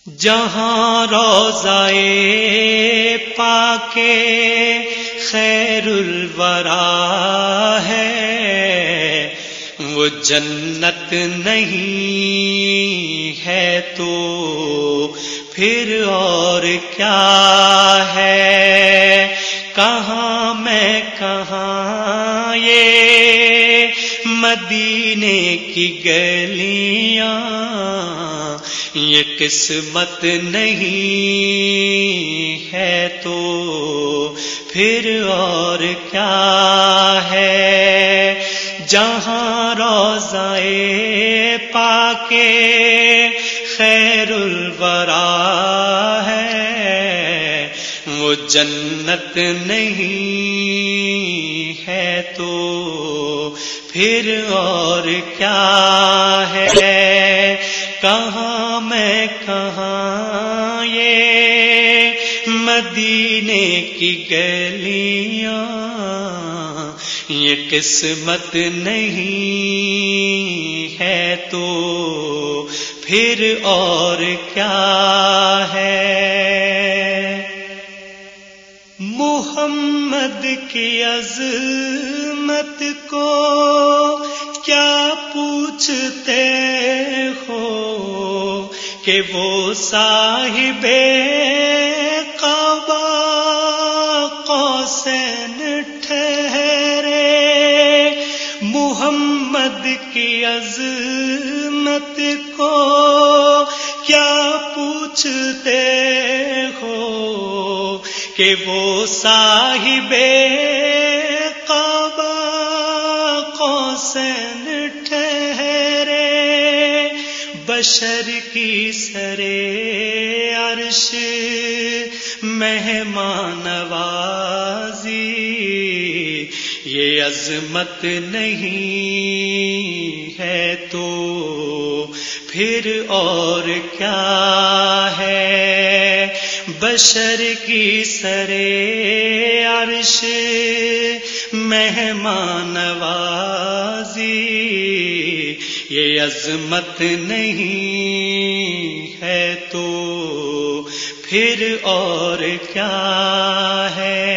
جہاں روضہ پاک خیر الورا ہے وہ جنت نہیں ہے تو پھر اور کیا ہے؟ کہاں میں کہاں یہ مدینے کی گلیاں، یہ قسمت نہیں ہے تو پھر اور کیا ہے؟ جہاں روضہ پاک خیر الورا ہے وہ جنت نہیں ہے تو پھر اور کیا ہے؟ کہاں میں کہاں یہ مدینے کی گلیاں، یہ قسمت نہیں ہے تو پھر اور کیا ہے؟ محمد کی عظمت کو کیا پوچھتے ہو کہ وہ صاحب قبا قوسین ٹھہرے؟ محمد کی عظمت کو کیا پوچھتے ہو کہ وہ صاحب قبا قوسین ٹھہرے؟ بشر کی سرے عرش مہمان نوازی، یہ عظمت نہیں ہے تو پھر اور کیا ہے؟ بشر کی سرے عرش مہمان نوازی، یہ عظمت نہیں ہے تو پھر اور کیا ہے؟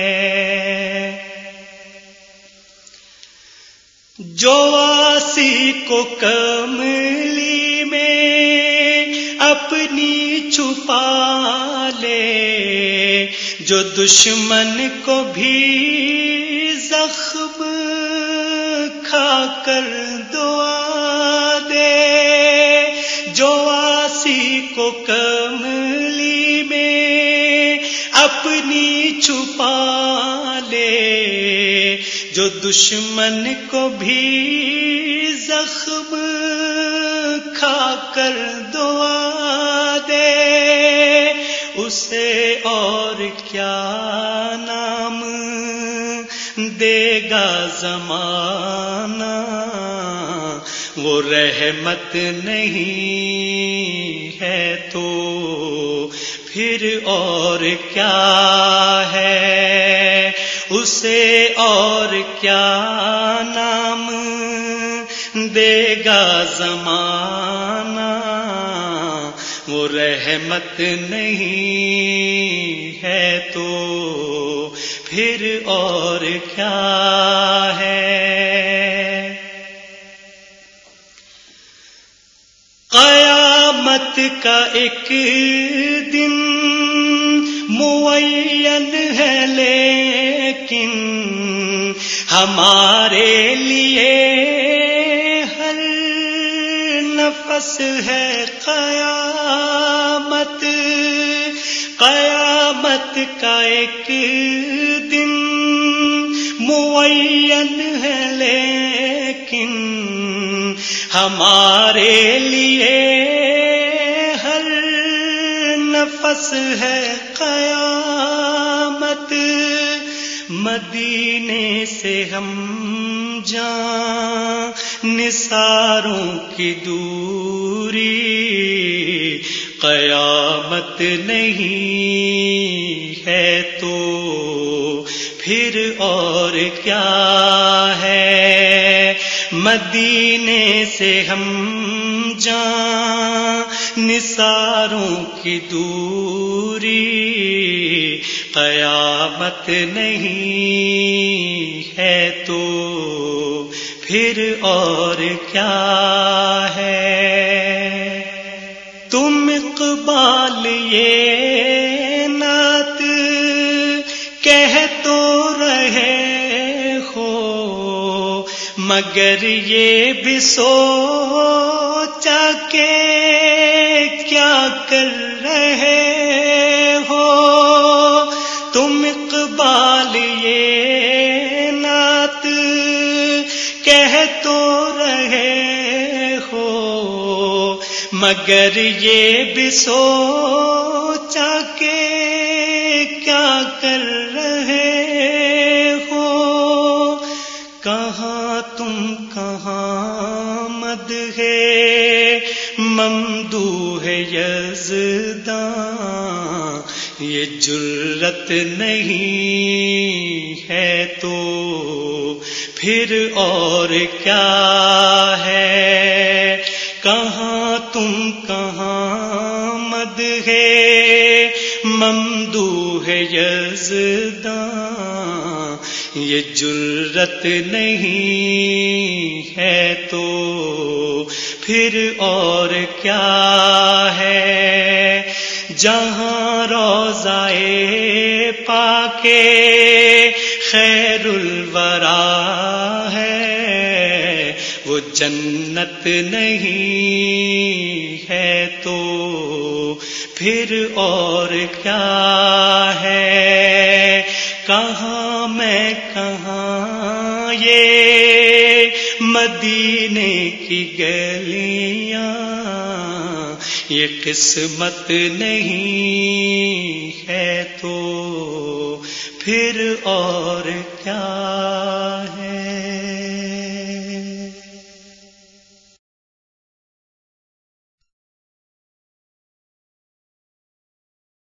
جو واسی کو کملی میں اپنی چھپا لے، جو دشمن کو بھی زخم کھا کر دعا دے، جو واسی کو کملی میں اپنی چھپا لے، جو دشمن کو بھی زخم کھا کر دعا دے، اسے اور کیا نام دے گا زمانہ؟ وہ رحمت نہیں ہے تو پھر اور کیا ہے؟ اسے اور کیا نام دے گا زمانہ؟ وہ رحمت نہیں ہے تو پھر اور کیا ہے؟ قیامت کا ایک دن معین ہے لیکن ہمارے لیے ہر نفس ہے قیامت۔ قیامت کا ایک دن معین ہے لیکن ہمارے لیے ہر نفس ہے قیامت۔ مدینے سے ہم جان نثاروں کی دوری، قیامت نہیں ہے تو پھر اور کیا ہے؟ مدینے سے ہم جان نثاروں کی دوری قیامت نہیں ہے تو پھر اور کیا ہے؟ تم اقبال یہ نعت کہہ تو رہے ہو، مگر یہ بھی سوچا کہ کیا کر رہے ہو؟ تم اقبال یہ نعت کہہ تو رہے ہو، مگر یہ بھی سوچا کہ کیا کر رہے ہو؟ کہاں تم کہاں مد ہے ممدوح یزداں، یہ جرت نہیں ہے تو پھر اور کیا ہے؟ کہاں تم کہاں مد ہے ممدوح یزداں، یہ جرت نہیں ہے تو پھر اور کیا ہے؟ جہاں روضہ پاک خیر الورا ہے، وہ جنت نہیں ہے تو پھر اور کیا ہے؟ کہاں میں کہاں یہ مدینے کی گلیاں، یہ قسمت نہیں ہے تو پھر اور کیا